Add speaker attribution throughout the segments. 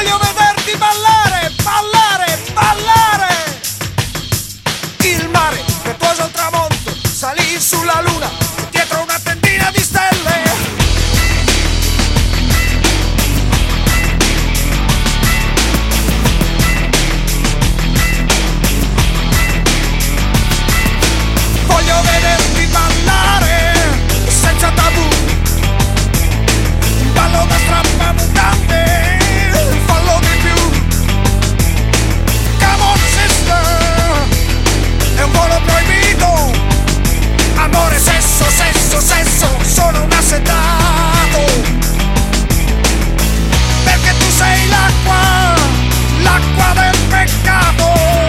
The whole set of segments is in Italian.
Speaker 1: Voglio vederti ballare, ballare, ballare. Il mare, impetuoso al tramonto, salì sulla luna, dietro una tendina di stelle. Voglio vederti ballare, senza tabù, un ballo da strappamutante, fallo di più. Come on sister, è un volo proibito. Amore, sesso, sesso, sesso, sono un assetato. Perché tu sei l'acqua, l'acqua del peccato.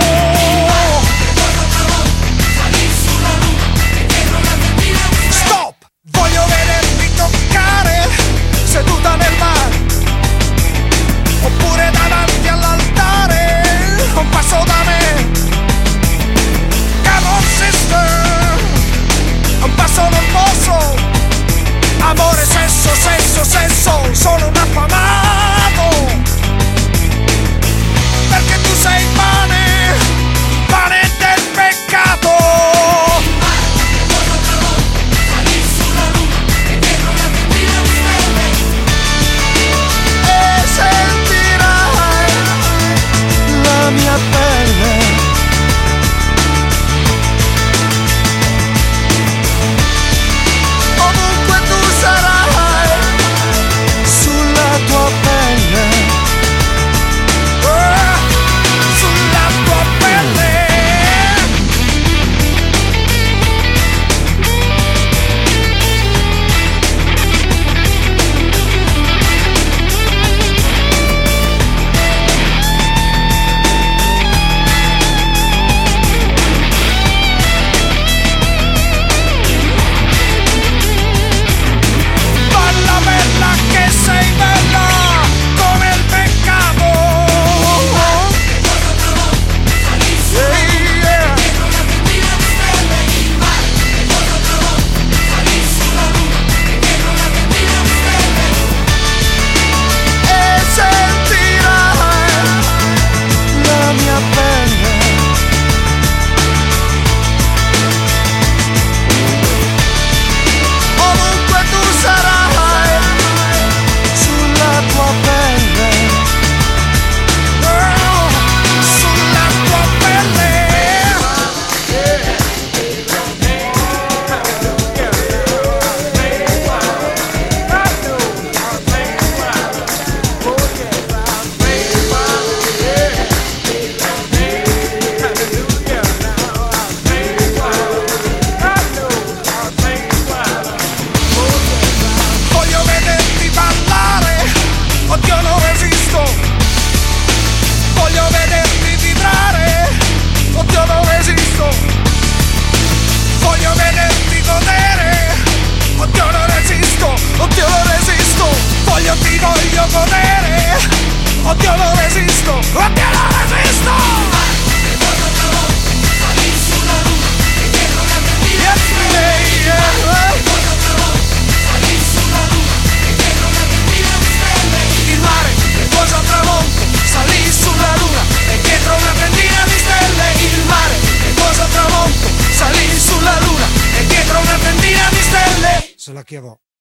Speaker 1: Stop! Voglio vederti toccare, seduta nel mare, oppure davanti all'altare, un passo da me. Come on sister, un passo non posso. Amore, sesso, sesso, sesso, sono un affamato. Perché tu sei pane, pane del peccato. E sentirai la mia pelle. Ovunque tu sarai, sulla tua pelle, sulla tua pelle. Balla bella che sei bella come il peccato. Yeah. E sentirai la mia pelle. Ovunque tu sarai, sulla tua pelle, sulla tua pelle. Voglio vederti ballare, oddio non resisto. Voglio vederti vibrare, oddio non resisto. Voglio vederti godere, oddio non resisto, oddio non resisto. Ti voglio godere, oddio non resisto, oddio non resisto. Yesterday, yeah. Il mare, impetuoso al tramonto, salì sulla luna e dietro una tendina di stelle. Il mare, impetuoso al tramonto, salì sulla luna e dietro una tendina di stelle. Se la chiavò.